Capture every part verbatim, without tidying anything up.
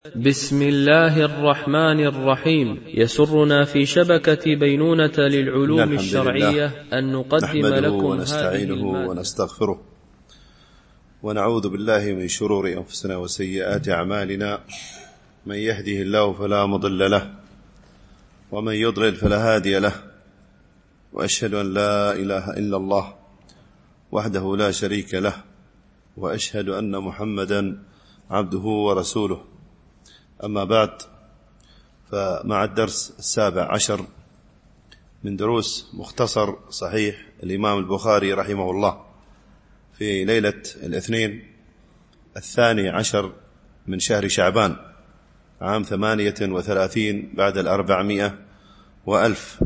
بسم الله الرحمن الرحيم. يسرنا في شبكة بينونة للعلوم الشرعية أن نقدم لكم ونستعينه ونستغفره ونعوذ بالله من شرور أنفسنا وسيئات أعمالنا، من يهده الله فلا مضل له ومن يضلل فلا هادي له، وأشهد أن لا إله إلا الله وحده لا شريك له، وأشهد أن محمدا عبده ورسوله. أما بعد، فمع الدرس السابع عشر من دروس مختصر صحيح الإمام البخاري رحمه الله في ليلة الاثنين الثاني عشر من شهر شعبان عام ثمانية وثلاثين بعد الأربعمائة وألف.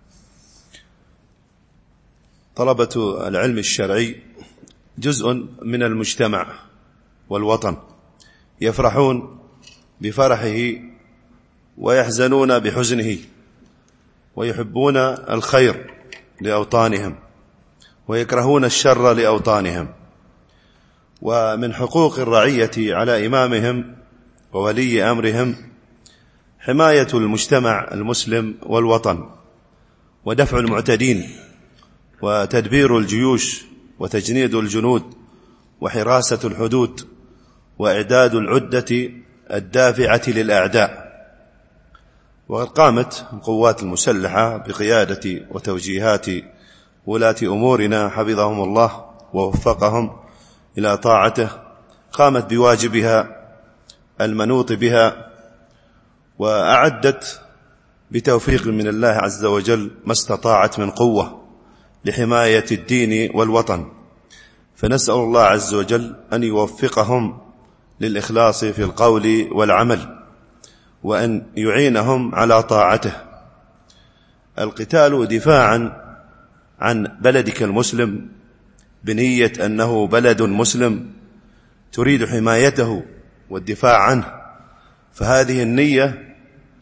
طلبة العلم الشرعي جزء من المجتمع والوطن، يفرحون بفرحه ويحزنون بحزنه، ويحبون الخير لأوطانهم ويكرهون الشر لأوطانهم. ومن حقوق الرعية على إمامهم وولي أمرهم حماية المجتمع المسلم والوطن، ودفع المعتدين، وتدبير الجيوش، وتجنيد الجنود، وحراسة الحدود، وإعداد العدة الدافعة للأعداء. وقد قامت القوات المسلحة بقيادة وتوجيهات ولاة أمورنا حفظهم الله ووفقهم إلى طاعته، قامت بواجبها المنوط بها، وأعدت بتوفيق من الله عز وجل ما استطاعت من قوة لحماية الدين والوطن. فنسأل الله عز وجل أن يوفقهم للإخلاص في القول والعمل، وأن يعينهم على طاعته. القتال دفاعا عن بلدك المسلم بنية أنه بلد مسلم تريد حمايته والدفاع عنه، فهذه النية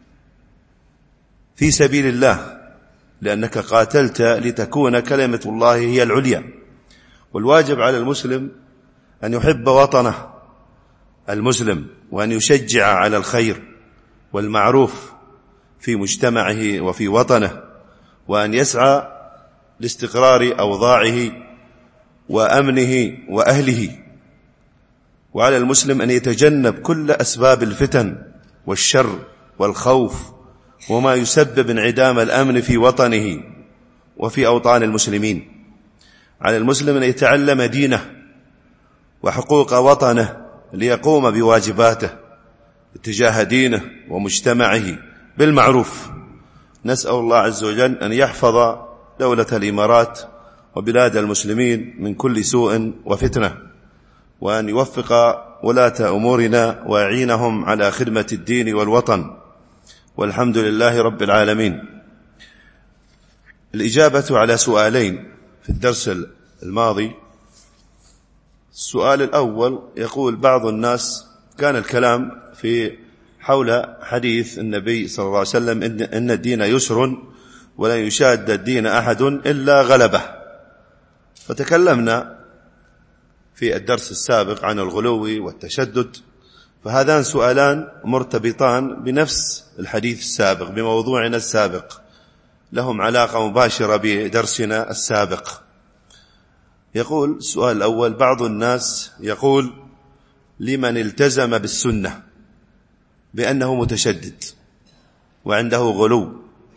في سبيل الله، لأنك قاتلت لتكون كلمة الله هي العليا. والواجب على المسلم أن يحب وطنه المسلم، وأن يشجع على الخير والمعروف في مجتمعه وفي وطنه، وأن يسعى لاستقرار أوضاعه وأمنه وأهله. وعلى المسلم أن يتجنب كل أسباب الفتن والشر والخوف وما يسبب انعدام الأمن في وطنه وفي أوطان المسلمين. على المسلم أن يتعلم دينه وحقوق وطنه ليقوم بواجباته اتجاه دينه ومجتمعه بالمعروف. نسأل الله عز وجل أن يحفظ دولة الإمارات وبلاد المسلمين من كل سوء وفتنة، وأن يوفق ولاة أمورنا ويعينهم على خدمة الدين والوطن، والحمد لله رب العالمين. الإجابة على سؤالين في الدرس الماضي. السؤال الأول يقول بعض الناس، كان الكلام في حول حديث النبي صلى الله عليه وسلم إن الدين يسر ولا يشاد الدين أحد إلا غلبه، فتكلمنا في الدرس السابق عن الغلو والتشدد، فهذان سؤالان مرتبطان بنفس الحديث السابق بموضوعنا السابق، لهم علاقة مباشرة بدرسنا السابق. يقول السؤال الأول، بعض الناس يقول لمن التزم بالسنة بأنه متشدد وعنده غلو،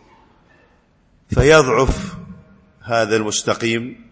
فيضعف هذا المستقيم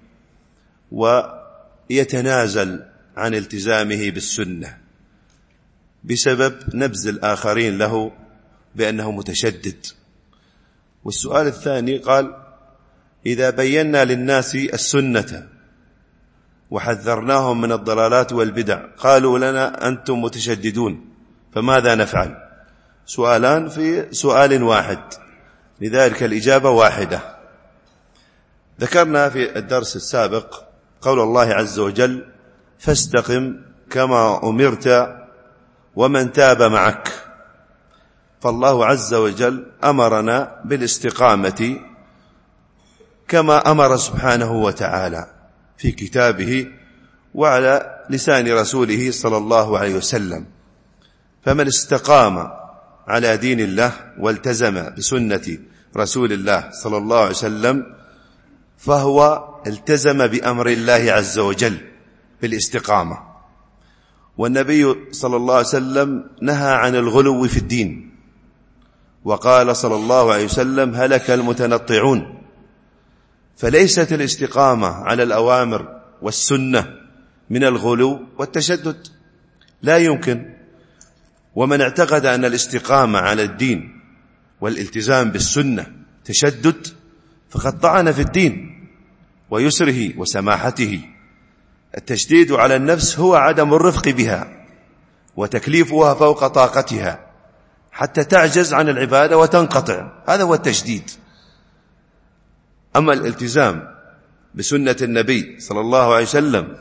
ويتنازل عن التزامه بالسنة بسبب نبذ الآخرين له بأنه متشدد. والسؤال الثاني قال، إذا بينا للناس السنة وحذرناهم من الضلالات والبدع قالوا لنا أنتم متشددون، فماذا نفعل؟ سؤالان في سؤال واحد، لذلك الإجابة واحدة. ذكرنا في الدرس السابق قول الله عز وجل فاستقم كما أمرت ومن تاب معك. فالله عز وجل أمرنا بالاستقامة كما أمر سبحانه وتعالى في كتابه وعلى لسان رسوله صلى الله عليه وسلم. فمن استقام على دين الله والتزم بسنة رسول الله صلى الله عليه وسلم فهو التزم بأمر الله عز وجل بالاستقامة. والنبي صلى الله عليه وسلم نهى عن الغلو في الدين، وقال صلى الله عليه وسلم: هلك المتنطعون. فليست الاستقامة على الأوامر والسنة من الغلو والتشدد، لا يمكن. ومن اعتقد أن الاستقامة على الدين والالتزام بالسنة تشدد فقد طعن في الدين ويسره وسماحته. التشديد على النفس هو عدم الرفق بها وتكليفها فوق طاقتها حتى تعجز عن العبادة وتنقطع، هذا هو التشديد. أما الالتزام بسنة النبي صلى الله عليه وسلم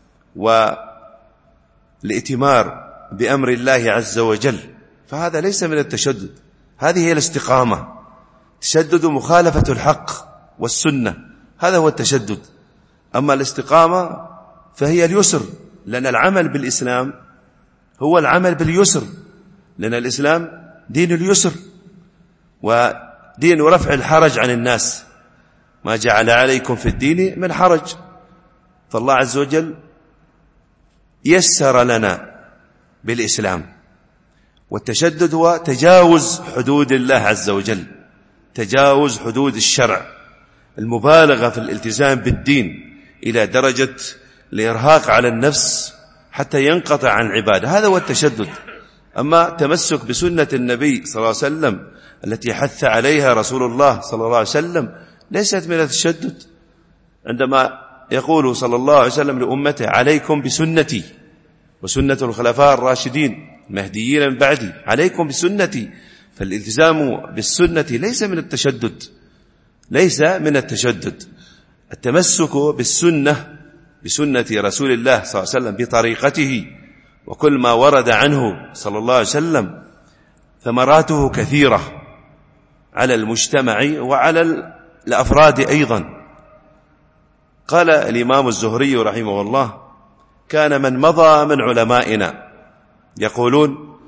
والائتمار بأمر الله عز وجل فهذا ليس من التشدد، هذه هي الاستقامة. تشدد مخالفة الحق والسنة، هذا هو التشدد. أما الاستقامة فهي اليسر، لأن العمل بالإسلام هو العمل باليسر، لأن الإسلام دين اليسر ودين رفع الحرج عن الناس، ما جعل عليكم في الدين من حرج. فالله عز وجل يسر لنا بالإسلام. والتشدد هو تجاوز حدود الله عز وجل، تجاوز حدود الشرع، المبالغة في الالتزام بالدين إلى درجة الإرهاق على النفس حتى ينقطع عن العبادة، هذا هو التشدد. أما تمسك بسنة النبي صلى الله عليه وسلم التي حث عليها رسول الله صلى الله عليه وسلم ليست من التشدد. عندما يقول صلى الله عليه وسلم لأمته: عليكم بسنتي وسنة الخلفاء الراشدين المهديين من بعدي، عليكم بسنتي. فالالتزام بالسنة ليس من التشدد، ليس من التشدد. التمسك بالسنة بسنة رسول الله صلى الله عليه وسلم بطريقته وكل ما ورد عنه صلى الله عليه وسلم ثمراته كثيرة على المجتمع وعلى الأفراد أيضا. قال الإمام الزهري رحمه الله: كان من مضى من علمائنا يقولون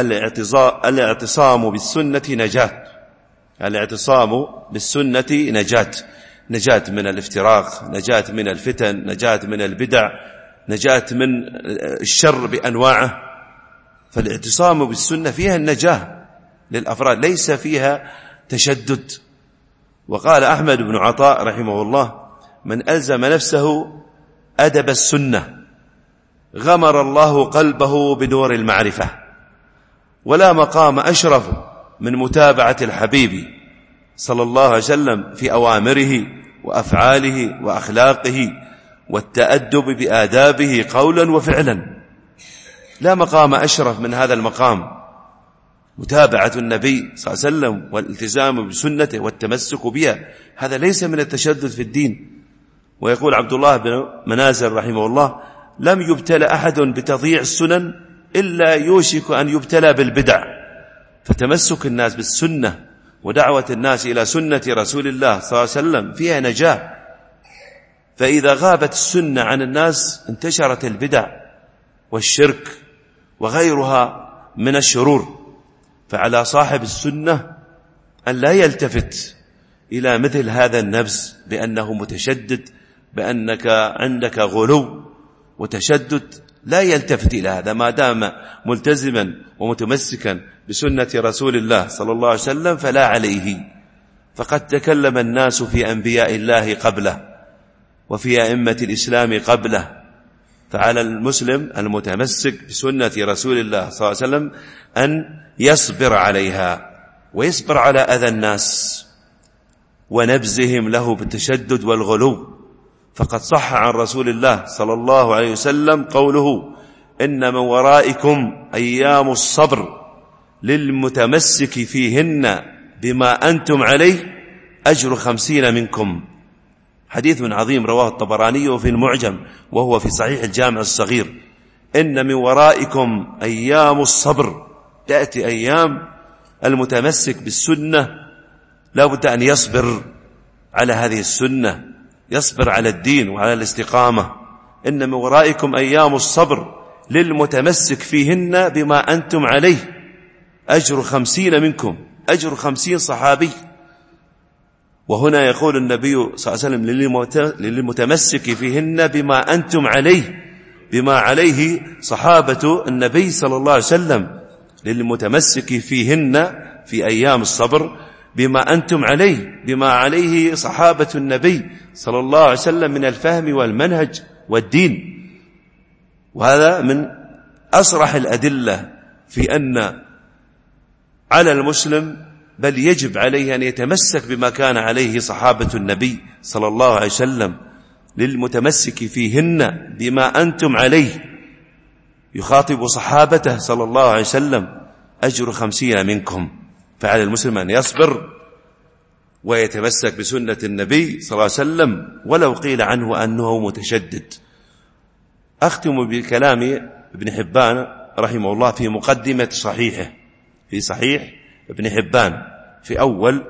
الاعتصام بالسنة نجاة، الاعتصام بالسنة نجاة، نجاة من الافتراق، نجاة من الفتن، نجاة من البدع، نجاة من الشر بأنواعه. فالاعتصام بالسنة فيها النجاة للأفراد، ليس فيها تشدد. وقال أحمد بن عطاء رحمه الله: من ألزم نفسه أدب السنة غمر الله قلبه بنور المعرفة. ولا مقام أشرف من متابعة الحبيب صلى الله عليه وسلم في أوامره وأفعاله وأخلاقه والتأدب بآدابه قولا وفعلا. لا مقام أشرف من هذا المقام، متابعة النبي صلى الله عليه وسلم والالتزام بسنته والتمسك بها، هذا ليس من التشدد في الدين. ويقول عبد الله بن منازل رحمه الله: لم يبتلى أحد بتضييع السنن إلا يوشك أن يبتلى بالبدع. فتمسك الناس بالسنة ودعوة الناس إلى سنة رسول الله صلى الله عليه وسلم فيها نجاة. فإذا غابت السنة عن الناس انتشرت البدع والشرك وغيرها من الشرور. فعلى صاحب السنة أن لا يلتفت إلى مثل هذا النبذ بأنه متشدد، بأنك عندك غلو وتشدد، لا يلتفت إلى هذا ما دام ملتزما ومتمسكا بسنة رسول الله صلى الله عليه وسلم فلا عليه. فقد تكلم الناس في أنبياء الله قبله وفي أئمة الإسلام قبله، فعلى المسلم المتمسك بسنة رسول الله صلى الله عليه وسلم أن يصبر عليها ويصبر على أذى الناس ونبذهم له بالتشدد والغلو. فقد صح عن رسول الله صلى الله عليه وسلم قوله: إن من ورائكم أيام الصبر للمتمسك فيهن بما أنتم عليه أجر خمسين منكم. حديث عظيم رواه الطبراني في المعجم وهو في صحيح الجامع الصغير. إن من ورائكم أيام الصبر، تأتي أيام المتمسك بالسنة لا بد أن يصبر على هذه السنة، يصبر على الدين وعلى الاستقامة. إن من ورائكم أيام الصبر للمتمسك فيهن بما أنتم عليه أجر خمسين منكم، أجر خمسين صحابي. وهنا يقول النبي صلى الله عليه وسلم للمتمسك فيهن بما أنتم عليه، بما عليه صحابة النبي صلى الله عليه وسلم، للمتمسك فيهن في أيام الصبر بما أنتم عليه، بما عليه صحابة النبي صلى الله عليه وسلم من الفهم والمنهج والدين. وهذا من أصرح الأدلة في أن على المسلم بل يجب عليه أن يتمسك بما كان عليه صحابة النبي صلى الله عليه وسلم، للمتمسك فيهن بما أنتم عليه، يخاطب صحابته صلى الله عليه وسلم أجر خمسين منكم. فعلى المسلم أن يصبر ويتمسك بسنة النبي صلى الله عليه وسلم ولو قيل عنه أنه متشدد. أختم بكلام ابن حبان رحمه الله في مقدمة صحيحه، في صحيح ابن حبان في أول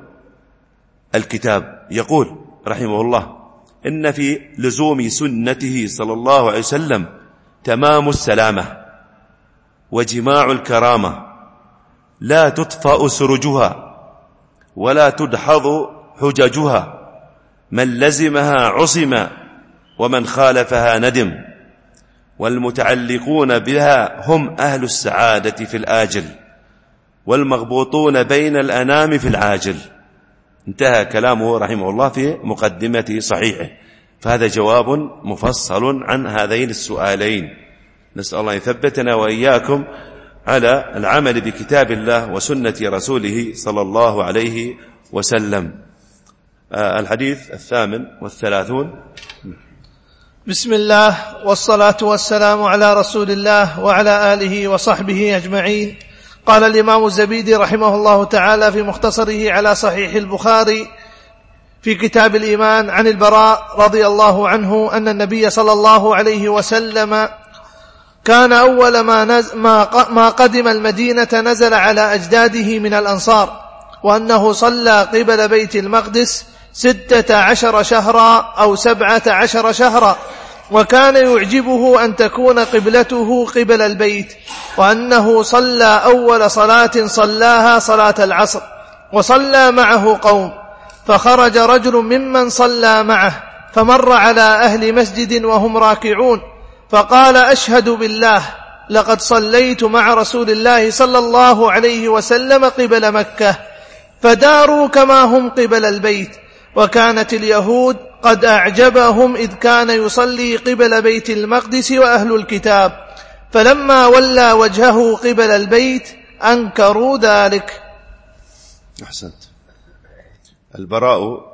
الكتاب، يقول رحمه الله: إن في لزوم سنته صلى الله عليه وسلم تمام السلامة وجماع الكرامة، لا تطفأ سرجها ولا تدحض حججها، من لزمها عصم ومن خالفها ندم، والمتعلقون بها هم أهل السعادة في الآجل والمغبوطون بين الأنام في العاجل. انتهى كلامه رحمه الله في مقدمة صحيحه. فهذا جواب مفصل عن هذين السؤالين. نسأل الله يثبتنا وإياكم على العمل بكتاب الله وسنة رسوله صلى الله عليه وسلم. آه الحديث الثامن والثلاثون. بسم الله والصلاة والسلام على رسول الله وعلى آله وصحبه أجمعين. قال الإمام الزبيدي رحمه الله تعالى في مختصره على صحيح البخاري في كتاب الإيمان عن البراء رضي الله عنه أن النبي صلى الله عليه وسلم كان أول ما, نز ما, ما قدم المدينة نزل على أجداده من الأنصار، وأنه صلى قبل بيت المقدس ستة عشر شهرا أو سبعة عشر شهرا، وكان يعجبه أن تكون قبلته قبل البيت، وأنه صلى أول صلاة صلاها صلاة العصر، وصلى معه قوم، فخرج رجل ممن صلى معه فمر على أهل مسجد وهم راكعون، فقال: أشهد بالله لقد صليت مع رسول الله صلى الله عليه وسلم قبل مكة، فداروا كما هم قبل البيت. وكانت اليهود قد أعجبهم إذ كان يصلي قبل بيت المقدس وأهل الكتاب، فلما ولى وجهه قبل البيت أنكروا ذلك. أحسنت. البراء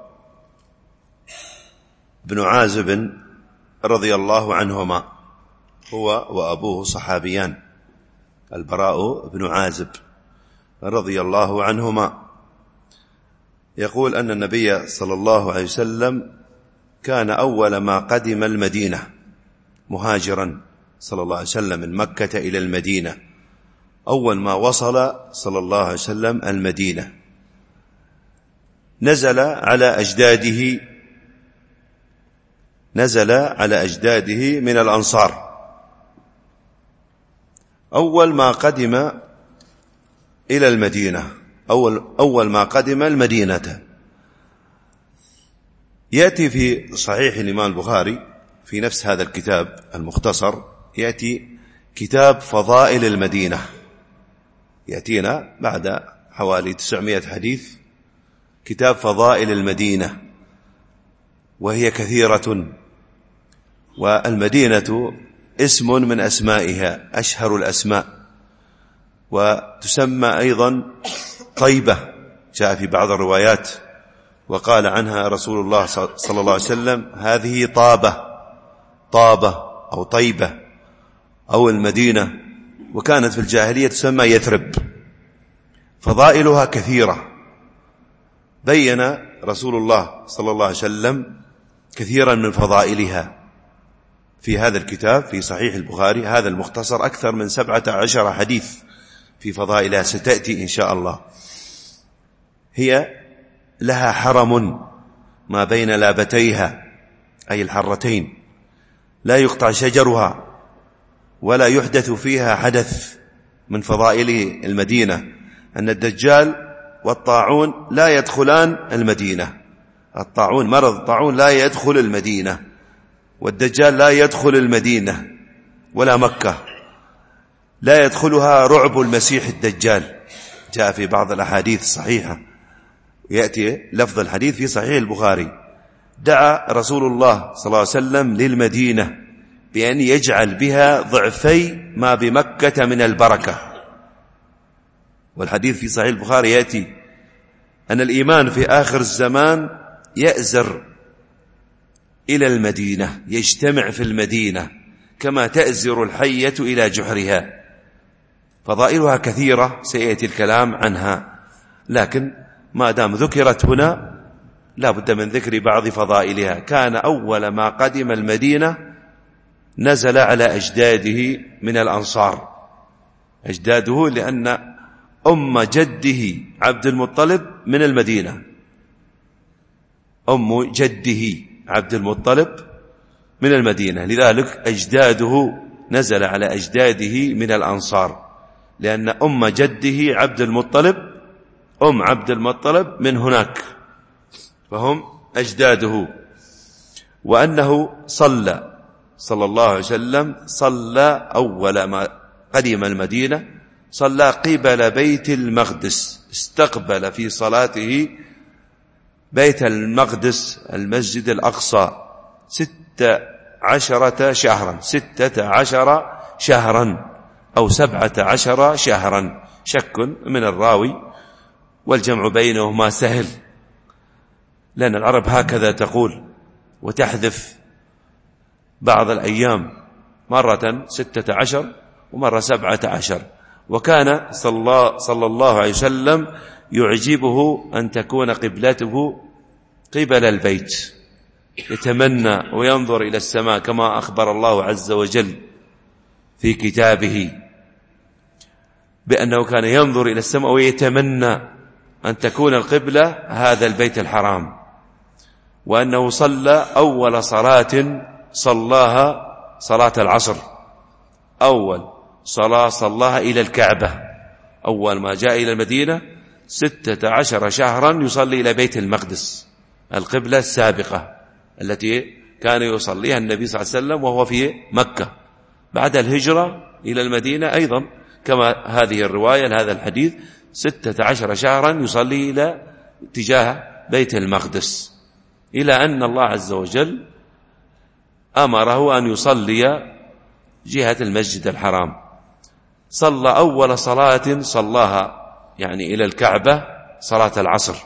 بن عازب رضي الله عنهما، هو وأبوه صحابيان، البراء بن عازب رضي الله عنهما، يقول أن النبي صلى الله عليه وسلم كان أول ما قدم المدينة مهاجرا صلى الله عليه وسلم من مكة إلى المدينة، أول ما وصل صلى الله عليه وسلم المدينة نزل على أجداده نزل على أجداده من الأنصار. أول ما قدم إلى المدينة، أول, أول ما قدم المدينة. يأتي في صحيح الإمام البخاري في نفس هذا الكتاب المختصر، يأتي كتاب فضائل المدينة، يأتينا بعد حوالي تسعمائة حديث كتاب فضائل المدينة، وهي كثيرة، والمدينة اسم من أسمائها أشهر الأسماء، وتسمى أيضا طيبة، جاء في بعض الروايات وقال عنها رسول الله صلى الله عليه وسلم: هذه طابة طابة أو طيبة أو المدينة. وكانت في الجاهلية تسمى يثرب. فضائلها كثيرة، بين رسول الله صلى الله عليه وسلم كثيرا من فضائلها في هذا الكتاب في صحيح البخاري، هذا المختصر أكثر من سبعة عشر حديث في فضائلها ستأتي إن شاء الله. هي لها حرم ما بين لابتيها أي الحرتين، لا يقطع شجرها ولا يحدث فيها حدث من فضائل المدينة، أن الدجال والطاعون لا يدخلان المدينة. الطاعون مرض الطاعون لا يدخل المدينة، والدجال لا يدخل المدينة ولا مكة، لا يدخلها رعب المسيح الدجال. جاء في بعض الأحاديث الصحيحة، يأتي لفظ الحديث في صحيح البخاري: دعا رسول الله صلى الله عليه وسلم للمدينة بأن يجعل بها ضعفي ما بمكة من البركة. والحديث في صحيح البخاري يأتي أن الإيمان في آخر الزمان يأزر إلى المدينة، يجتمع في المدينة كما تأزر الحية إلى جحرها. فضائلها كثيرة سيأتي الكلام عنها، لكن ما دام ذكرت هنا لا بد من ذكر بعض فضائلها. كان أول ما قدم المدينة نزل على أجداده من الأنصار، أجداده لأن أم جده عبد المطلب من المدينة، أم جده عبد المطلب من المدينة، لذلك أجداده نزل على أجداده من الأنصار، لأن أم جده عبد المطلب أم عبد المطلب من هناك، فهم أجداده. وأنه صلى صلى الله عليه وسلم صلى أول ما قدم المدينة صلى قبل بيت المقدس، استقبل في صلاته بيت المقدس المسجد الأقصى ستة عشرة شهرا ستة عشر شهرا أو سبعة عشر شهرا، شك من الراوي، والجمع بينهما سهل، لأن العرب هكذا تقول وتحذف بعض الأيام، مرة ستة عشر ومرة سبعة عشر. وكان صلى الله, صلى الله عليه وسلم يعجبه أن تكون قبلته قبل البيت، يتمنى وينظر إلى السماء كما أخبر الله عز وجل في كتابه بأنه كان ينظر إلى السماء ويتمنى أن تكون القبلة هذا البيت الحرام. وأنه صلى أول صلاة صلاها صلاة العصر، أول صلاة صلاها إلى الكعبة، أول ما جاء إلى المدينة ستة عشر شهرا يصلي إلى بيت المقدس، القبلة السابقة التي كان يصليها النبي صلى الله عليه وسلم وهو في مكة. بعد الهجرة إلى المدينة أيضا كما هذه الرواية هذا الحديث ستة عشر شهرا يصلي إلى اتجاه بيت المقدس، إلى أن الله عز وجل أمره أن يصلي جهة المسجد الحرام. صلى أول صلاة صلاها يعني إلى الكعبة صلاة العصر.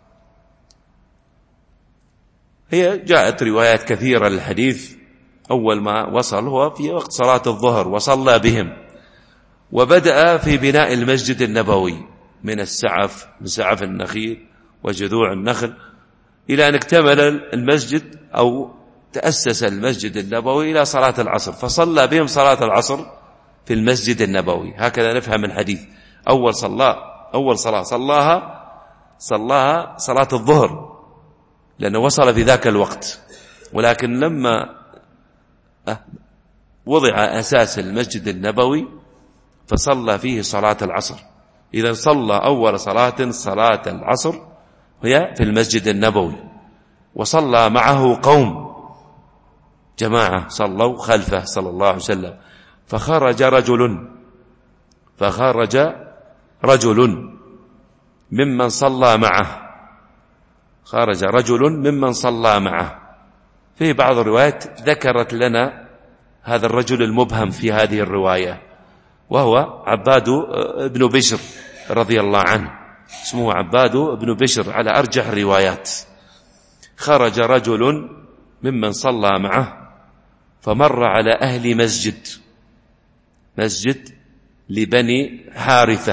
هي جاءت روايات كثيرة للحديث، أول ما وصل هو في وقت صلاة الظهر وصلى بهم، وبدأ في بناء المسجد النبوي من السعف، من سعف النخيل وجذوع النخل، إلى أن اكتمل المسجد أو تأسس المسجد النبوي إلى صلاة العصر، فصلى بهم صلاة العصر في المسجد النبوي. هكذا نفهم الحديث. أول صلاة أول صلاة صلاها صلاها صلاة الظهر لأنه وصل في ذاك الوقت، ولكن لما وضع أساس المسجد النبوي فصلى فيه صلاة العصر. إذا صلى أول صلاة صلاة العصر هي في المسجد النبوي، وصلى معه قوم جماعة صلوا خلفه صلى الله عليه وسلم. فخرج رجل فخرج رجل ممن صلى معه خرج رجل ممن صلى معه في بعض الروايات ذكرت لنا هذا الرجل المبهم في هذه الرواية، وهو عباد بن بشر رضي الله عنه، اسمه عباد بن بشر على أرجح الروايات. خرج رجل ممن صلى معه فمر على أهل مسجد مسجد لبني حارثة،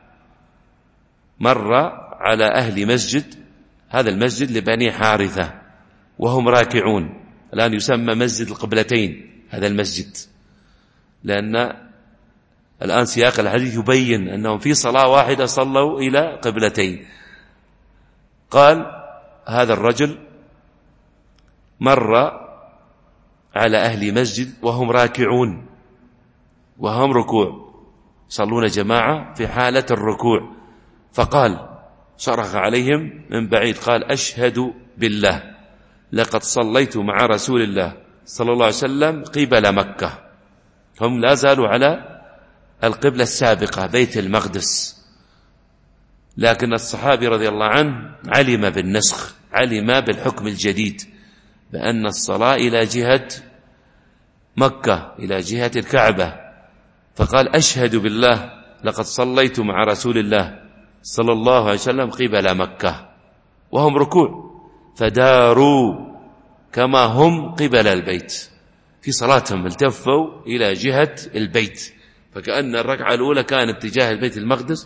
مر على أهل مسجد، هذا المسجد لبني حارثة وهم راكعون. الآن يسمى مسجد القبلتين هذا المسجد، لأن الآن سياق الحديث يبين أنهم في صلاة واحدة صلوا إلى قبلتين. قال هذا الرجل مر على أهل مسجد وهم راكعون وهم ركوع، صلون جماعة في حالة الركوع، فقال صرخ عليهم من بعيد قال أشهد بالله لقد صليت مع رسول الله صلى الله عليه وسلم قبل مكة. هم لا زالوا على القبلة السابقة بيت المقدس، لكن الصحابي رضي الله عنه علم بالنسخ، علم بالحكم الجديد بأن الصلاة إلى جهة مكة، إلى جهة الكعبة، فقال أشهد بالله لقد صليت مع رسول الله صلى الله عليه وسلم قبل مكة وهم ركوع، فداروا كما هم قبل البيت، في صلاتهم التفوا إلى جهة البيت، فكأن الركعة الأولى كانت اتجاه البيت المقدس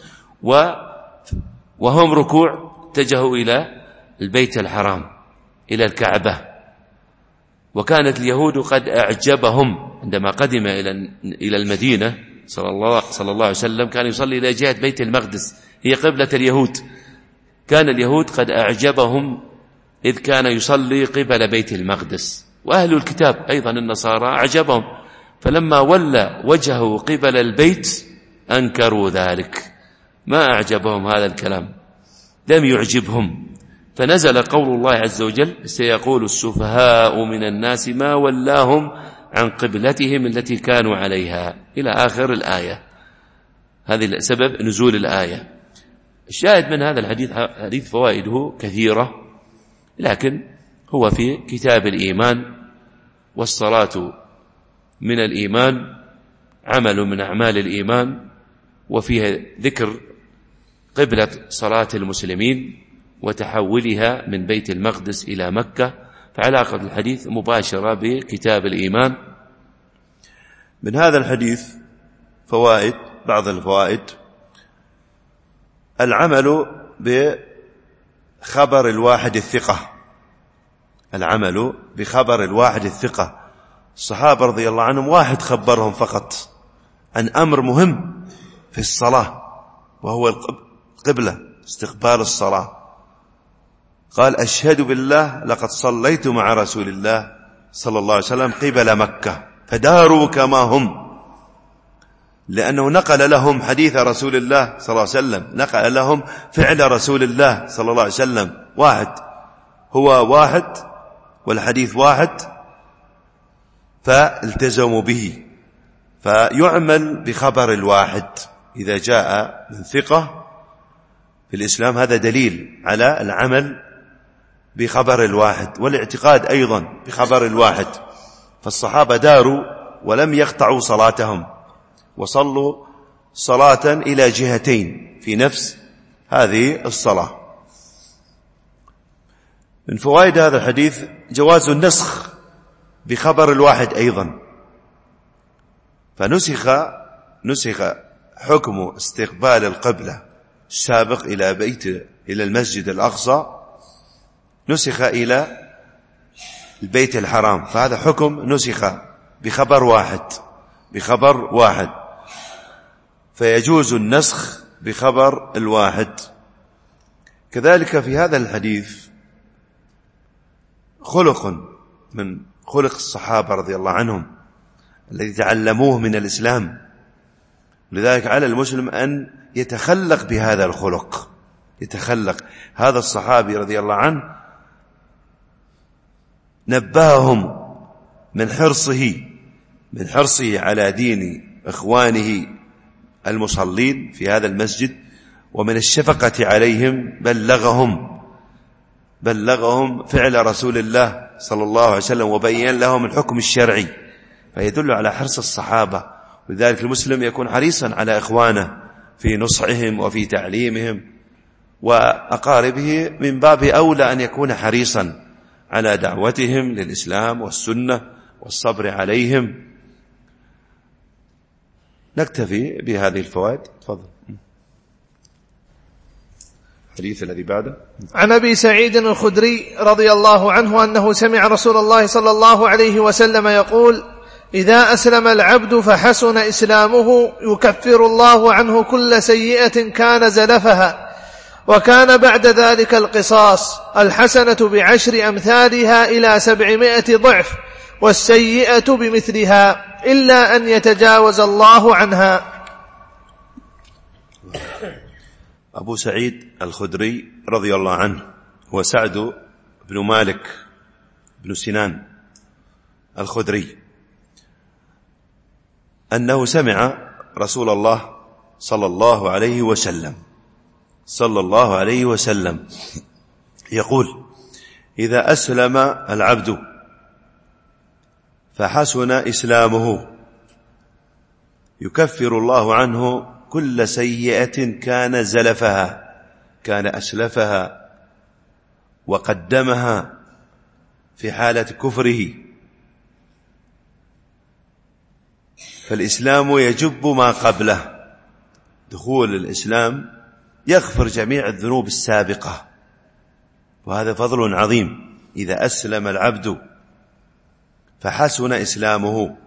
وهم ركوع اتجهوا إلى البيت الحرام إلى الكعبة. وكانت اليهود قد أعجبهم عندما قدم إلى المدينة صلى الله, صلى الله عليه وسلم كان يصلي إلى جهة بيت المقدس هي قبلة اليهود، كان اليهود قد أعجبهم إذ كان يصلي قبل بيت المقدس، وأهل الكتاب أيضا النصارى أعجبهم، فلما ولى وجهه قبل البيت أنكروا ذلك، ما أعجبهم هذا الكلام، لم يعجبهم، فنزل قول الله عز وجل سيقول السفهاء من الناس ما ولاهم عن قبلتهم التي كانوا عليها إلى آخر الآية. هذه سبب نزول الآية. الشاهد من هذا الحديث حديث فوائده كثيرة، لكن هو في كتاب الإيمان، والصلاة من الإيمان، عمل من أعمال الإيمان، وفيها ذكر قبلة صلاة المسلمين وتحولها من بيت المقدس إلى مكة، فعلاقة الحديث مباشرة بكتاب الإيمان. من هذا الحديث فوائد، بعض الفوائد: العمل بخبر الواحد الثقة، العمل بخبر الواحد الثقة. الصحابة رضي الله عنهم واحد خبرهم فقط عن أمر مهم في الصلاة، وهو القبلة، استقبال الصلاة، قال أشهد بالله لقد صليت مع رسول الله صلى الله عليه وسلم قبل مكة، فداروا كما هم، لأنه نقل لهم حديث رسول الله صلى الله عليه وسلم، نقل لهم فعل رسول الله صلى الله عليه وسلم، واحد هو واحد والحديث واحد، فالتزموا به. فيعمل بخبر الواحد إذا جاء من ثقة في الإسلام، هذا دليل على العمل بخبر الواحد، والاعتقاد أيضا بخبر الواحد. فالصحابة داروا ولم يقطعوا صلاتهم، وصلوا صلاة إلى جهتين في نفس هذه الصلاة. من فوائد هذا الحديث جواز النسخ بخبر الواحد أيضا، فنسخ نسخ حكم استقبال القبلة السابق إلى بيت إلى المسجد الأقصى، نسخ إلى البيت الحرام، فهذا حكم نسخ بخبر واحد بخبر واحد فيجوز النسخ بخبر الواحد. كذلك في هذا الحديث خلق من خلق الصحابة رضي الله عنهم الذي تعلموه من الإسلام، لذلك على المسلم أن يتخلق بهذا الخلق، يتخلق. هذا الصحابي رضي الله عنه نبههم من حرصه من حرصه على دين إخوانه المصلين في هذا المسجد، ومن الشفقة عليهم بلغهم بلغهم فعل رسول الله صلى الله عليه وسلم، وبين لهم الحكم الشرعي، فيدل على حرص الصحابة. ولذلك المسلم يكون حريصا على إخوانه في نصحهم وفي تعليمهم، وأقاربه من باب أولى أن يكون حريصا على دعوتهم للإسلام والسنة والصبر عليهم. نكتفي بهذه الفوائد. تفضل. الحديث الذي بعده عن أبي سعيد الخدري رضي الله عنه أنه سمع رسول الله صلى الله عليه وسلم يقول: إذا أسلم العبد فحسن إسلامه يكفر الله عنه كل سيئة كان زلفها، وكان بعد ذلك القصاص، الحسنة بعشر أمثالها إلى سبعمائة ضعف، والسيئة بمثلها إلا أن يتجاوز الله عنها. أبو سعيد الخدري رضي الله عنه هو سعد بن مالك بن سنان الخدري، أنه سمع رسول الله صلى الله عليه وسلم صلى الله عليه وسلم يقول: إذا أسلم العبد فحسن إسلامه يكفر الله عنه كل سيئة كان زلفها كان أسلفها وقدمها في حالة كفره. فالإسلام يجب ما قبله، دخول الإسلام يغفر جميع الذنوب السابقة، وهذا فضل عظيم. إذا أسلم العبد فحسن إسلامه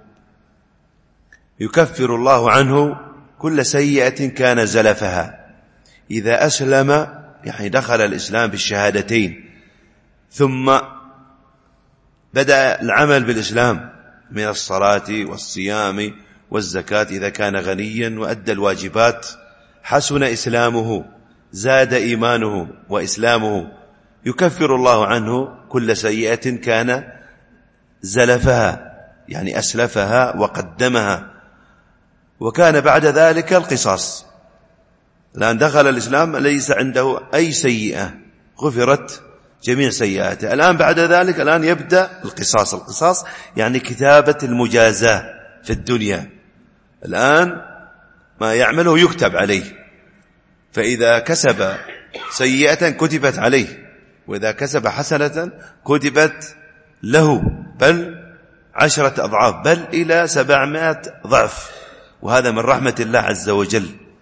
يكفر الله عنه كل سيئة كان زلفها. إذا أسلم يعني دخل الإسلام بالشهادتين، ثم بدأ العمل بالإسلام من الصلاة والصيام والزكاة إذا كان غنيا وأدى الواجبات، حسن إسلامه، زاد إيمانه وإسلامه، يكفر الله عنه كل سيئة كان زلفها يعني أسلفها وقدمها. وكان بعد ذلك القصاص، الآن دخل الإسلام ليس عنده أي سيئة، غفرت جميع سيئاته. الآن بعد ذلك الآن يبدأ القصاص. القصاص يعني كتابة المجازاة في الدنيا. الآن ما يعمله يكتب عليه، فإذا كسب سيئة كتبت عليه، وإذا كسب حسنة كتبت له، بل عشرة أضعاف، بل إلى سبعمائة ضعف. وهذا من رحمة الله عز وجل.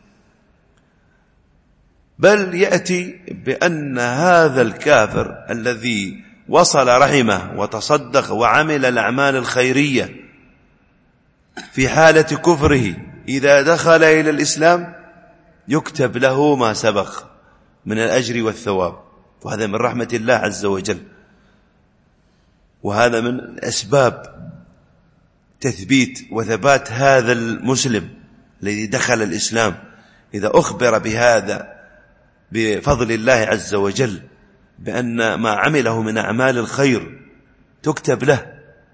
بل يأتي بأن هذا الكافر الذي وصل رحمه وتصدق وعمل الأعمال الخيرية في حالة كفره، إذا دخل إلى الإسلام يكتب له ما سبق من الأجر والثواب، وهذا من رحمة الله عز وجل. وهذا من أسباب تثبيت وثبات هذا المسلم الذي دخل الإسلام، إذا أخبر بهذا بفضل الله عز وجل، بأن ما عمله من أعمال الخير تكتب له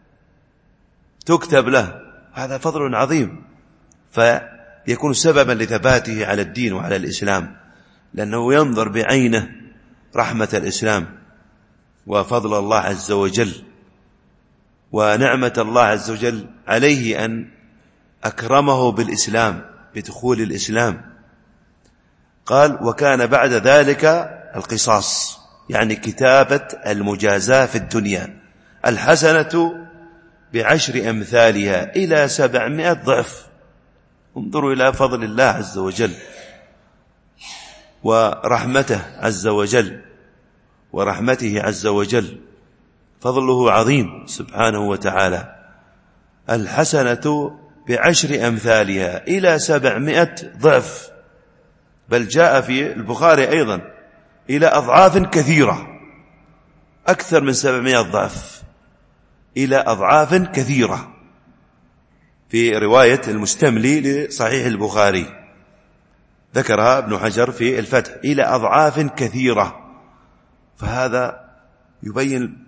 تكتب له هذا فضل عظيم، فيكون سببا لثباته على الدين وعلى الإسلام، لأنه ينظر بعينه رحمة الإسلام وفضل الله عز وجل ونعمة الله عز وجل عليه أن أكرمه بالإسلام، بدخول الإسلام. قال: وكان بعد ذلك القصاص، يعني كتابة المجازاة في الدنيا. الحسنة بعشر أمثالها إلى سبعمائة ضعف. انظروا إلى فضل الله عز وجل ورحمته عز وجل ورحمته عز وجل، فضله عظيم سبحانه وتعالى. الحسنة بعشر أمثالها إلى سبعمائة ضعف، بل جاء في البخاري أيضا إلى أضعاف كثيرة، أكثر من سبعمائة ضعف، إلى أضعاف كثيرة، في رواية المستملي لصحيح البخاري ذكرها ابن حجر في الفتح، إلى أضعاف كثيرة. فهذا يبين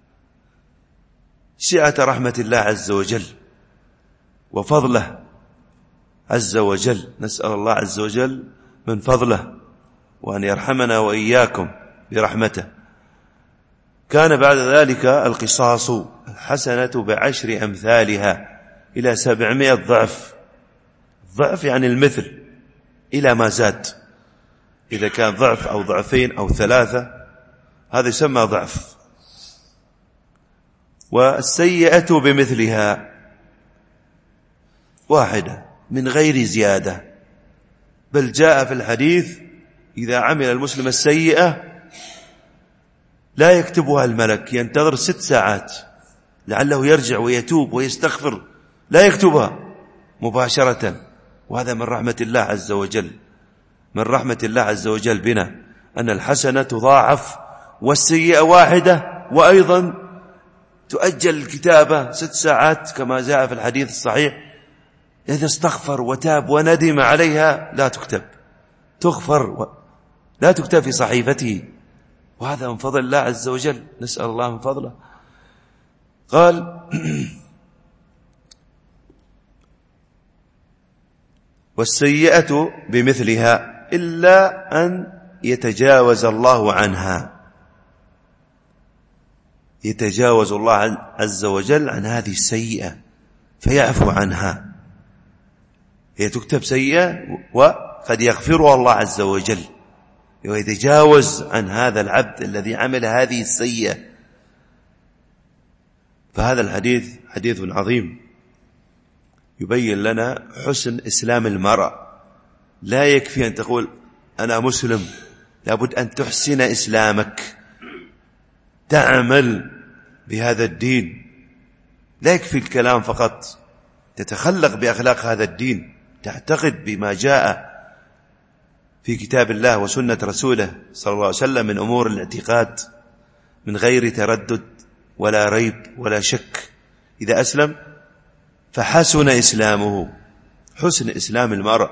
سعة رحمة الله عز وجل وفضله عز وجل. نسأل الله عز وجل من فضله وأن يرحمنا وإياكم برحمته. كان بعد ذلك القصاص، الحسنة بعشر أمثالها إلى سبعمائة ضعف. ضعف يعني المثل إلى ما زاد، إذا كان ضعف أو ضعفين أو ثلاثة هذا يسمى ضعف. والسيئة بمثلها واحدة من غير زيادة، بل جاء في الحديث: إذا عمل المسلم السيئة لا يكتبها الملك، ينتظر ست ساعات لعله يرجع ويتوب ويستغفر، لا يكتبها مباشرة. وهذا من رحمة الله عز وجل، من رحمة الله عز وجل بنا، أن الحسنة تضاعف والسيئة واحدة، وأيضا تؤجل الكتابة ست ساعات كما جاء في الحديث الصحيح، إذا استغفر وتاب وندم عليها لا تكتب، تغفر و... لا تكتب في صحيفته، وهذا من فضل الله عز وجل، نسأل الله من فضله. قال والسيئة بمثلها إلا أن يتجاوز الله عنها، يتجاوز الله عز وجل عن هذه السيئة فيعفو عنها. هي تكتب سيئة وقد يغفرها الله عز وجل ويتجاوز عن هذا العبد الذي عمل هذه السيئة. فهذا الحديث حديث عظيم يبين لنا حسن إسلام المرء. لا يكفي أن تقول أنا مسلم، لابد أن تحسن إسلامك، تعمل بهذا الدين. لا يكفي الكلام فقط، تتخلق بأخلاق هذا الدين، تعتقد بما جاء في كتاب الله وسنة رسوله صلى الله عليه وسلم من أمور الاعتقاد من غير تردد ولا ريب ولا شك. إذا أسلم فحسن إسلامه. حسن إسلام المرء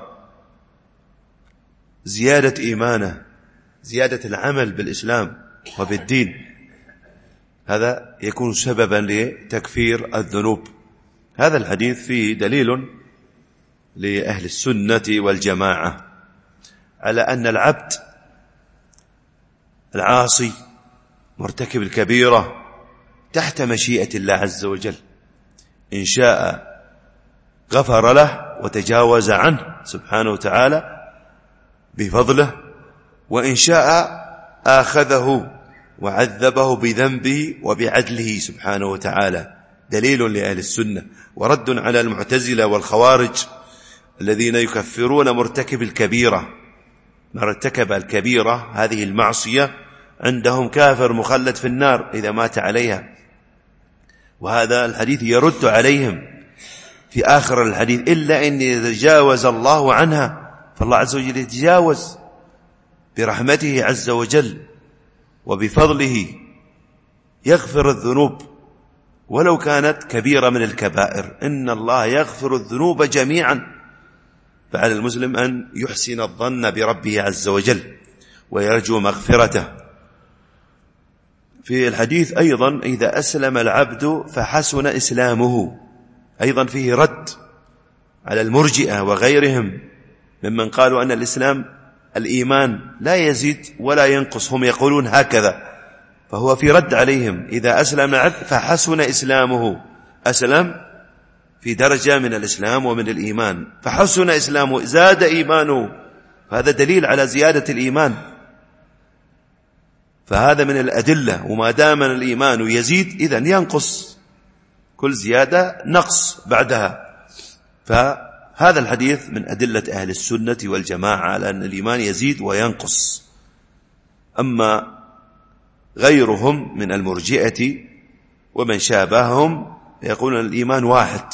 زيادة إيمانه، زيادة العمل بالإسلام وبالدين، هذا يكون سببا لتكفير الذنوب. هذا الحديث فيه دليل لأهل السنة والجماعة على أن العبد العاصي مرتكب الكبيرة تحت مشيئة الله عز وجل، إن شاء غفر له وتجاوز عنه سبحانه وتعالى بفضله، وإن شاء آخذه وعذبه بذنبه وبعدله سبحانه وتعالى. دليل لأهل السنة ورد على المعتزلة والخوارج الذين يكفرون مرتكب الكبيرة. مرتكب الكبيرة هذه المعصية عندهم كافر مخلد في النار إذا مات عليها، وهذا الحديث يرد عليهم في آخر الحديث إلا أن يتجاوز الله عنها. فالله عز وجل يتجاوز برحمته عز وجل وبفضله، يغفر الذنوب ولو كانت كبيرة من الكبائر. إن الله يغفر الذنوب جميعا، فعلى المسلم أن يحسن الظن بربه عز وجل ويرجو مغفرته. في الحديث أيضا إذا أسلم العبد فحسن إسلامه، أيضا فيه رد على المرجئة وغيرهم ممن قالوا أن الإسلام الإيمان لا يزيد ولا ينقص، هم يقولون هكذا، فهو في رد عليهم. إذا أسلم العبد فحسن إسلامه، أسلم في درجة من الإسلام ومن الإيمان، فحسن إسلامه زاد إيمانه، فهذا دليل على زيادة الإيمان. فهذا من الأدلة، وما دام الإيمان يزيد إذن ينقص، كل زيادة نقص بعدها. فهذا الحديث من أدلة أهل السنة والجماعة على أن الإيمان يزيد وينقص. أما غيرهم من المرجئة ومن شابههم يقولون الإيمان واحد،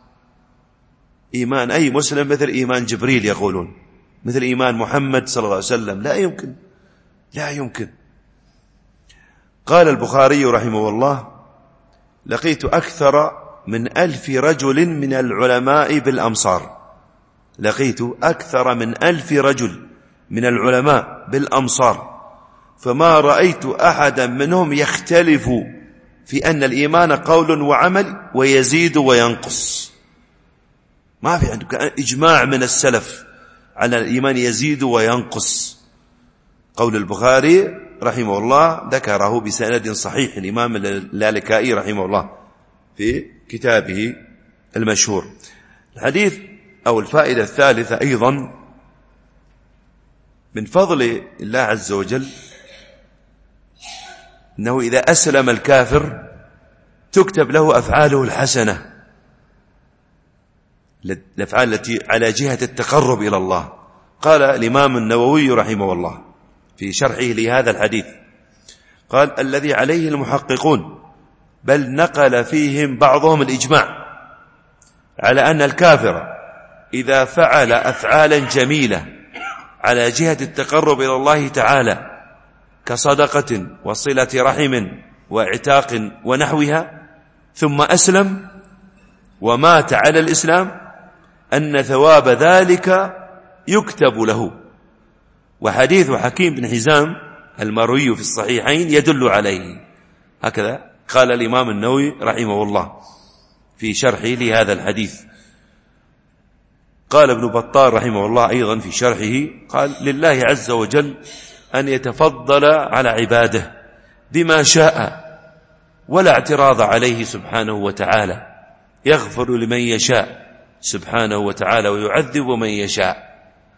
إيمان أي مسلم مثل إيمان جبريل، يقولون مثل إيمان محمد صلى الله عليه وسلم. لا يمكن، لا يمكن. قال البخاري رحمه الله: لقيت أكثر من ألف رجل من العلماء بالأمصار. لقيت أكثر من ألف رجل من العلماء بالأمصار، فما رأيت أحدا منهم يختلف في أن الإيمان قول وعمل ويزيد وينقص. ما في عندك إجماع من السلف على الإيمان يزيد وينقص. قول البخاري رحمه الله ذكره بسند صحيح الإمام اللالكائي رحمه الله في كتابه المشهور. الحديث أو الفائدة الثالثة أيضا من فضل الله عز وجل أنه إذا أسلم الكافر تكتب له أفعاله الحسنة، الأفعال التي على جهة التقرب إلى الله. قال الإمام النووي رحمه الله في شرحه لهذا الحديث، قال: الذي عليه المحققون، بل نقل فيهم بعضهم الإجماع على أن الكافر إذا فعل أفعالا جميلة على جهة التقرب إلى الله تعالى كصدقة وصلة رحم واعتاق ونحوها، ثم أسلم ومات على الإسلام أن ثواب ذلك يكتب له. وحديث حكيم بن حزام المروي في الصحيحين يدل عليه. هكذا قال الإمام النووي رحمه الله في شرحه لهذا الحديث. قال ابن بطال رحمه الله أيضا في شرحه قال: لله عز وجل أن يتفضل على عباده بما شاء ولا اعتراض عليه سبحانه وتعالى، يغفر لمن يشاء سبحانه وتعالى ويعذب من يشاء.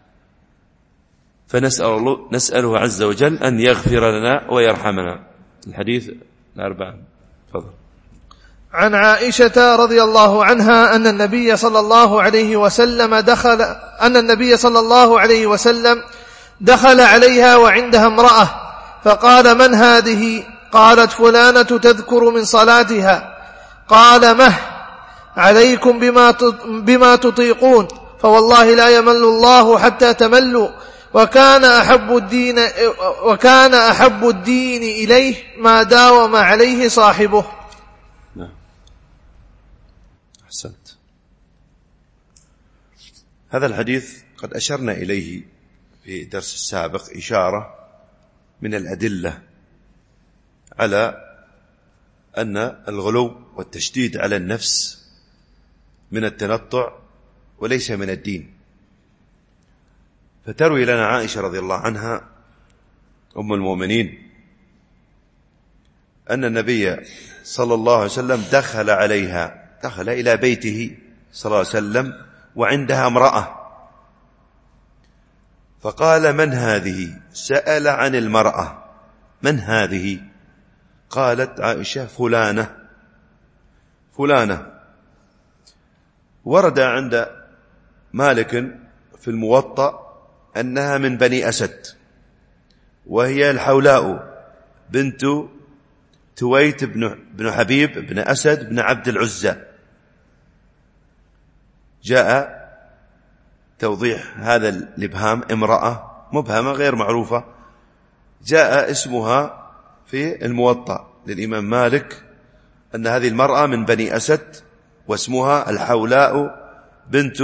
فنسأل نسأله عز وجل أن يغفر لنا ويرحمنا. الحديث الأربعة. تفضل. عن عائشة رضي الله عنها أن النبي صلى الله عليه وسلم دخل أن النبي صلى الله عليه وسلم دخل عليها وعندها امرأة فقال: من هذه؟ قالت: فلانة تذكر من صلاتها. قال: مه عليكم بما بما تطيقون، فوالله لا يمل الله حتى تملوا، وكان أحب الدين وكان أحب الدين إليه ما داوم عليه صاحبه. نعم. أحسنت. هذا الحديث قد أشرنا إليه في درس السابق إشارة من الأدلة على أن الغلو والتشديد على النفس من التنطع وليس من الدين. فتروي لنا عائشة رضي الله عنها أم المؤمنين أن النبي صلى الله عليه وسلم دخل عليها، دخل إلى بيته صلى الله عليه وسلم وعندها امرأة، فقال: من هذه؟ سأل عن المرأة: من هذه؟ قالت عائشة: فلانة فلانة. ورد عند مالك في الموطأ أنها من بني أسد، وهي الحولاء بنت تويت بن حبيب بن أسد بن عبد العزى. جاء توضيح هذا الإبهام، امرأة مبهمة غير معروفة، جاء اسمها في الموطأ للإمام مالك أن هذه المرأة من بني أسد واسمها الحولاء بنت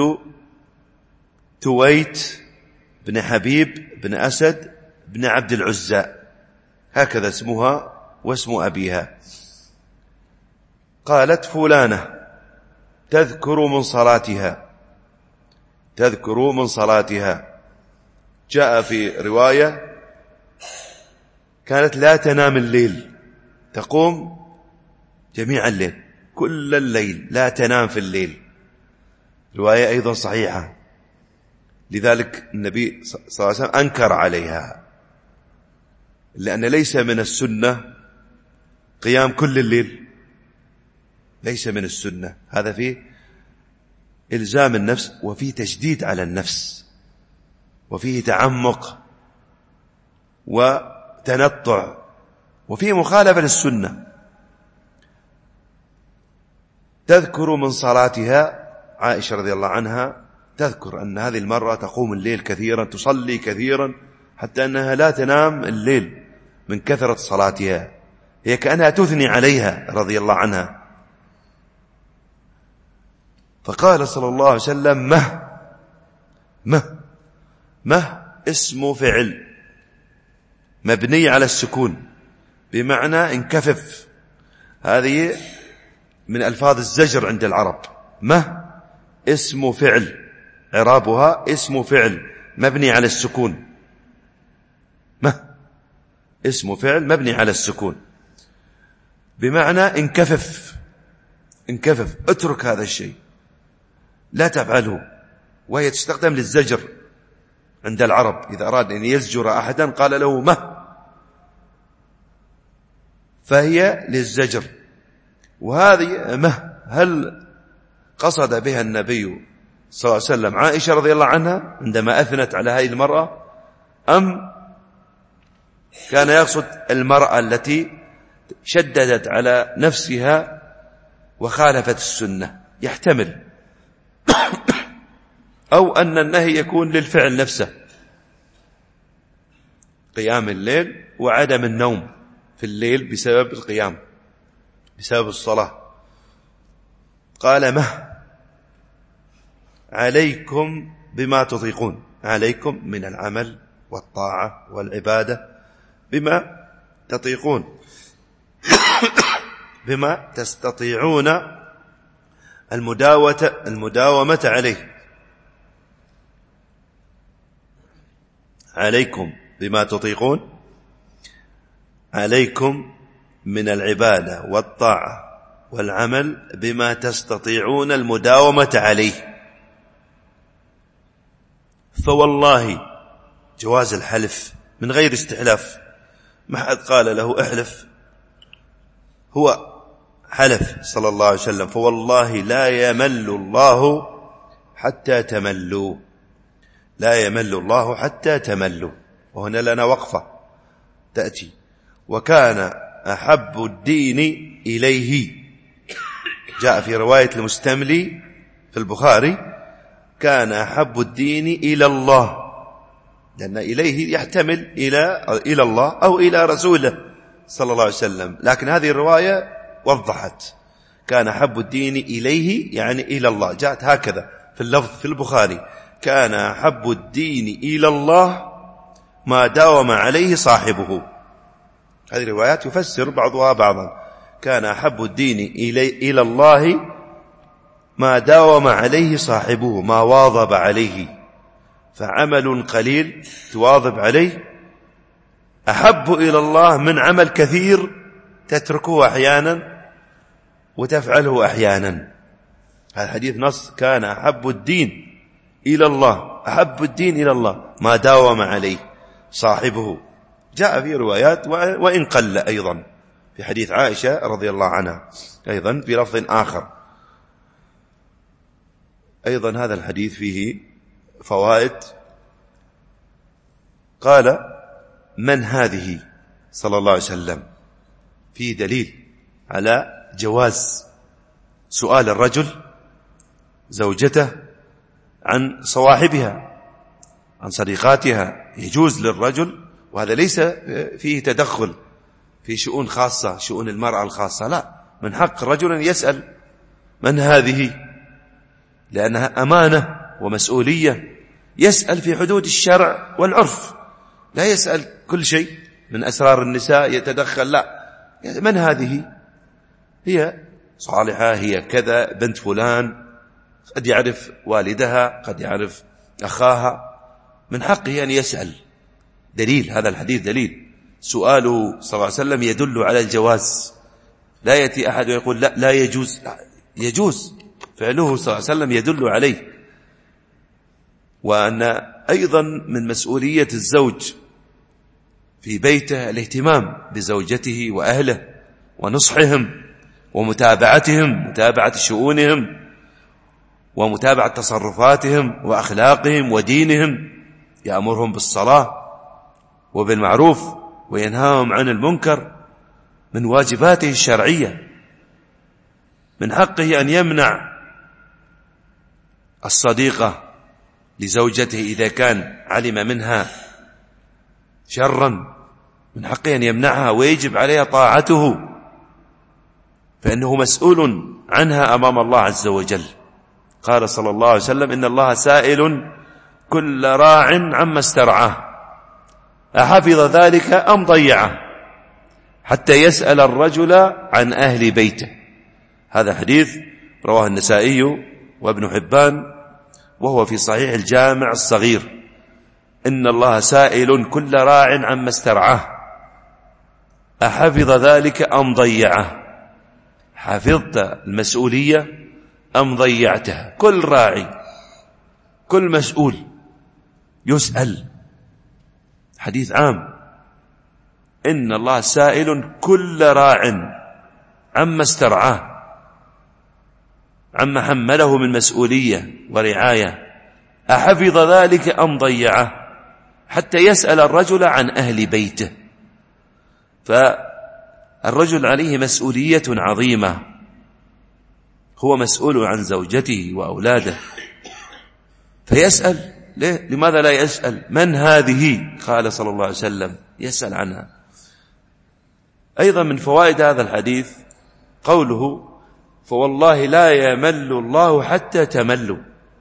تويت بن حبيب بن أسد بن عبد العزى، هكذا اسمها واسم أبيها. قالت: فلانة تذكر من صلاتها، تذكر من صلاتها. جاء في رواية كانت لا تنام الليل، تقوم جميع الليل، كل الليل، لا تنام في الليل. رواية أيضا صحيحة. لذلك النبي صلى الله عليه وسلم أنكر عليها، لأن ليس من السنة قيام كل الليل، ليس من السنة. هذا فيه إلزام النفس، وفيه تشديد على النفس، وفيه تعمق وتنطع، وفيه مخالفة للسنة. تذكر من صلاتها، عائشة رضي الله عنها تذكر أن هذه المرأة تقوم الليل كثيرا، تصلي كثيرا، حتى أنها لا تنام الليل من كثرة صلاتها، هي كأنها تثني عليها رضي الله عنها. فقال صلى الله عليه وسلم: مه مه مه اسم فعل مبني على السكون بمعنى انكفف. هذه من ألفاظ الزجر عند العرب. مه اسم فعل، عرابها اسم فعل مبني على السكون. مه اسم فعل مبني على السكون بمعنى انكفف، انكفف، اترك هذا الشيء، لا تفعله. وهي تستخدم للزجر عند العرب، إذا أراد أن يزجر أحدا قال له مه، فهي للزجر. وهذه مه هل قصد بها النبي صلى الله عليه وسلم عائشة رضي الله عنها عندما أثنت على هذه المرأة، أم كان يقصد المرأة التي شددت على نفسها وخالفت السنة؟ يحتمل. أو أن النهي يكون للفعل نفسه، قيام الليل وعدم النوم في الليل بسبب القيام، بسبب الصلاة. قال مه عليكم بما تطيقون، عليكم من العمل والطاعة والعبادة بما تطيقون بما تستطيعون المداومة المداومة عليه. عليكم بما تطيقون، عليكم من العبادة والطاعة والعمل بما تستطيعون المداومة عليه. فوالله جواز الحلف من غير استحلاف، ما حد قال له احلف، هو حلف صلى الله عليه وسلم فوالله لا يمل الله حتى تملوا، لا يمل الله حتى تملوا. وهنا لنا وقفة تأتي. وكان أحب الدين إليه، جاء في رواية المستملي في البخاري كان أحب الدين إلى الله، لأن إليه يحتمل إلى إلى الله أو إلى رسوله صلى الله عليه وسلم، لكن هذه الرواية وضحت كان أحب الدين إليه يعني إلى الله، جاءت هكذا في اللفظ في البخاري كان أحب الدين إلى الله ما داوم عليه صاحبه. هذه الروايات يفسر بعضها بعضا. كان أحب الدين إلي إلى الله ما داوم عليه صاحبه، ما واظب عليه. فعمل قليل تواظب عليه أحب إلى الله من عمل كثير تتركه أحيانا وتفعله أحيانا. هذا الحديث نص كان أحب الدين إلى الله، أحب الدين إلى الله ما داوم عليه صاحبه. جاء في روايات وإن قل أيضا في حديث عائشة رضي الله عنها أيضا في لفظ آخر. أيضا هذا الحديث فيه فوائد. قال من هذه صلى الله عليه وسلم، فيه دليل على جواز سؤال الرجل زوجته عن صواحبها عن صديقاتها، يجوز للرجل، وهذا ليس فيه تدخل في شؤون خاصة شؤون المرأة الخاصة، لا، من حق الرجل أن يسأل من هذه، لأنها أمانة ومسؤولية، يسأل في حدود الشرع والعرف، لا يسأل كل شيء من أسرار النساء يتدخل، لا، من هذه، هي صالحة، هي كذا، بنت فلان، قد يعرف والدها، قد يعرف أخاها، من حقه أن يسأل. دليل هذا الحديث، دليل سؤاله صلى الله عليه وسلم يدل على الجواز. لا يأتي أحد ويقول لا لا يجوز، لا يجوز، فعله صلى الله عليه وسلم يدل عليه. وأن أيضا من مسؤولية الزوج في بيته الاهتمام بزوجته وأهله ونصحهم ومتابعتهم، متابعة شؤونهم ومتابعة تصرفاتهم وأخلاقهم ودينهم، يأمرهم بالصلاة وبالمعروف وينهاهم عن المنكر، من واجباته الشرعية. من حقه أن يمنع الصديقة لزوجته إذا كان علم منها شرا، من حقه أن يمنعها، ويجب عليها طاعته، فإنه مسؤول عنها أمام الله عز وجل. قال صلى الله عليه وسلم إن الله سائل كل راع عما استرعاه أحفظ ذلك أم ضيعه حتى يسأل الرجل عن أهل بيته. هذا حديث رواه النسائي وابن حبان وهو في صحيح الجامع الصغير. إن الله سائل كل راع عما استرعاه أحفظ ذلك أم ضيعه، حفظت المسؤولية أم ضيعتها. كل راعي كل مسؤول يسأل، حديث عام. إن الله سائل كل راع عما استرعاه، عما حمله من مسؤولية ورعاية، أحفظ ذلك أم ضيعه، حتى يسأل الرجل عن أهل بيته. فالرجل عليه مسؤولية عظيمة، هو مسؤول عن زوجته وأولاده، فيسأل. ليه؟ لماذا لا يسأل من هذه؟ قال صلى الله عليه وسلم يسأل عنها. أيضا من فوائد هذا الحديث قوله فوالله لا يمل الله حتى تملوا.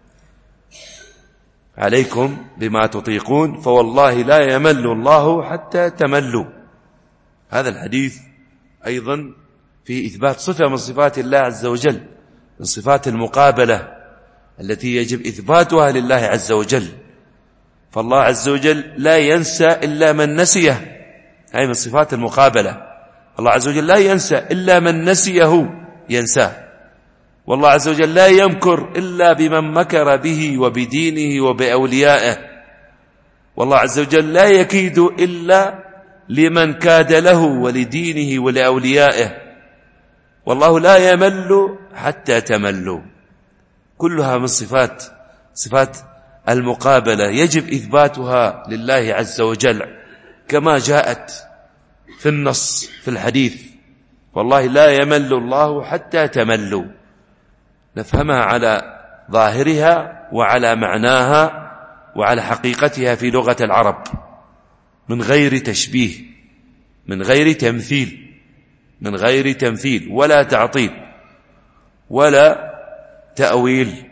عليكم بما تطيقون فوالله لا يمل الله حتى تملوا. هذا الحديث أيضا في إثبات صفة من صفات الله عز وجل، من صفات المقابلة التي يجب إثباتها لله عز وجل. فالله عز وجل لا ينسى إلا من نسيه، هذه من صفات المقابلة. الله عز وجل لا ينسى إلا من نسيه ينساه. والله عز وجل لا يمكر إلا بمن مكر به وبدينه وبأوليائه. والله عز وجل لا يكيد إلا لمن كاد له ولدينه ولأوليائه. والله لا يمل حتى تملوا. كلها من صفات صفات المقابلة يجب إثباتها لله عز وجل كما جاءت في النص في الحديث. والله لا يمل الله حتى تملوا. نفهمها على ظاهرها وعلى معناها وعلى حقيقتها في لغة العرب من غير تشبيه، من غير تمثيل، من غير تمثيل ولا تعطيل ولا تأويل.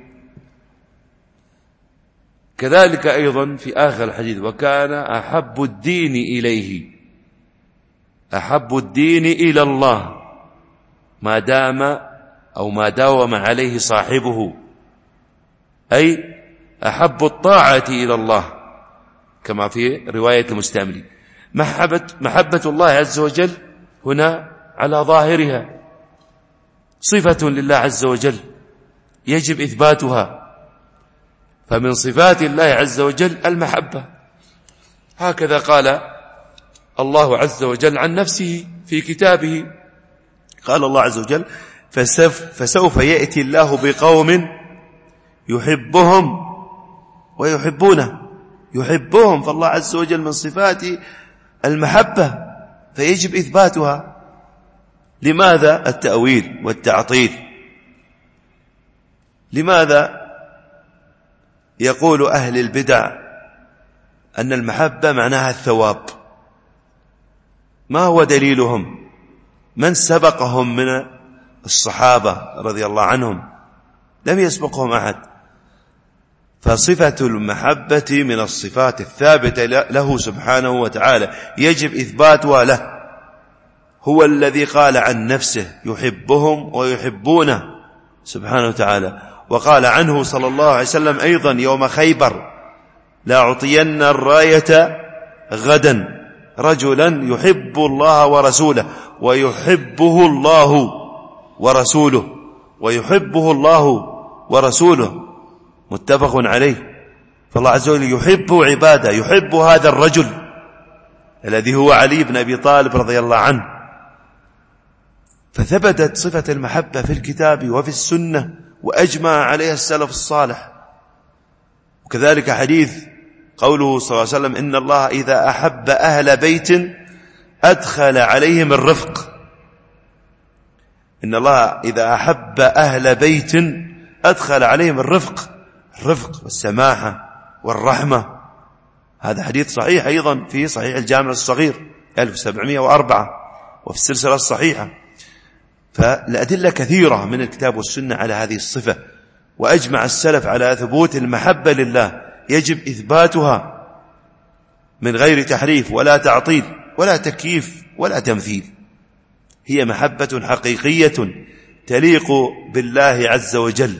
كذلك أيضا في آخر الحديث وكان أحب الدين إليه، أحب الدين إلى الله ما دام أو ما داوم عليه صاحبه، أي أحب الطاعة إلى الله كما في رواية المستعملي. محبة, محبة الله عز وجل هنا على ظاهرها صفة لله عز وجل يجب إثباتها. فمن صفات الله عز وجل المحبة، هكذا قال الله عز وجل عن نفسه في كتابه. قال الله عز وجل فسوف, فسوف يأتي الله بقوم يحبهم ويحبونه. يحبهم، فالله عز وجل من صفات المحبة فيجب إثباتها. لماذا التأويل والتعطيل؟ لماذا يقول أهل البدع أن المحبة معناها الثواب؟ ما هو دليلهم؟ من سبقهم من الصحابة رضي الله عنهم؟ لم يسبقهم أحد. فصفة المحبة من الصفات الثابتة له سبحانه وتعالى يجب إثباتها له. هو الذي قال عن نفسه يحبهم ويحبونه سبحانه وتعالى. وقال عنه صلى الله عليه وسلم أيضا يوم خيبر لا أعطين الراية غدا رجلا يحب الله ورسوله ويحبه الله ورسوله ويحبه الله ورسوله متفق عليه. فالله عز وجل يحب عباده، يحب هذا الرجل الذي هو علي بن أبي طالب رضي الله عنه. فثبتت صفة المحبة في الكتاب وفي السنة وأجمع عليها السلف الصالح. وكذلك حديث قوله صلى الله عليه وسلم إن الله إذا أحب أهل بيت أدخل عليهم الرفق. إن الله إذا أحب أهل بيت أدخل عليهم الرفق، الرفق والسماحة والرحمة. هذا حديث صحيح أيضا في صحيح الجامع الصغير ألف وسبعمائة وأربعة وفي السلسلة الصحيحة. فالأدلة كثيرة من الكتاب والسنة على هذه الصفة، وأجمع السلف على ثبوت المحبة لله يجب إثباتها من غير تحريف ولا تعطيل ولا تكييف ولا تمثيل. هي محبة حقيقية تليق بالله عز وجل،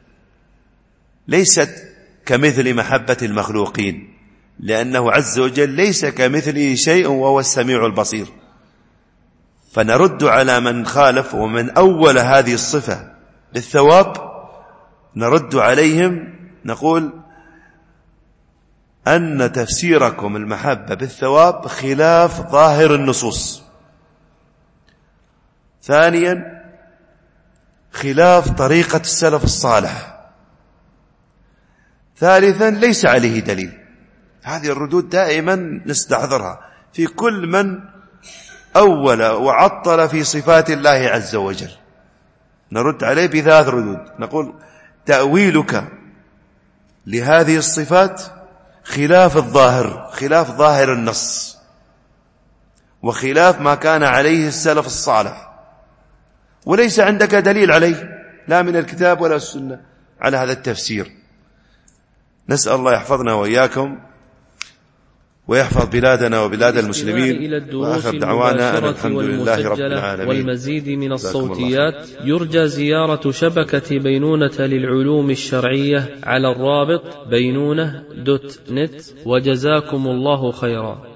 ليست كمثل محبة المخلوقين، لأنه عز وجل ليس كمثله شيء وهو السميع البصير. فنرد على من خالف ومن أول هذه الصفة بالثواب، نرد عليهم نقول أن تفسيركم المحبة بالثواب خلاف ظاهر النصوص. ثانيا خلاف طريقة السلف الصالح. ثالثا ليس عليه دليل. هذه الردود دائما نستحضرها في كل من أول وعطل في صفات الله عز وجل. نرد عليه بثلاث ردود. نقول تأويلك لهذه الصفات خلاف الظاهر، خلاف ظاهر النص، وخلاف ما كان عليه السلف الصالح، وليس عندك دليل عليه لا من الكتاب ولا السنة على هذا التفسير. نسأل الله يحفظنا وإياكم ويحفظ بلادنا وبلاد المسلمين، وآخر دعوانا أن الحمد لله رب العالمين. والمزيد من الصوتيات يرجى زيارة شبكة بينونة للعلوم الشرعية على الرابط بينونة دوت نت، وجزاكم الله خيرا.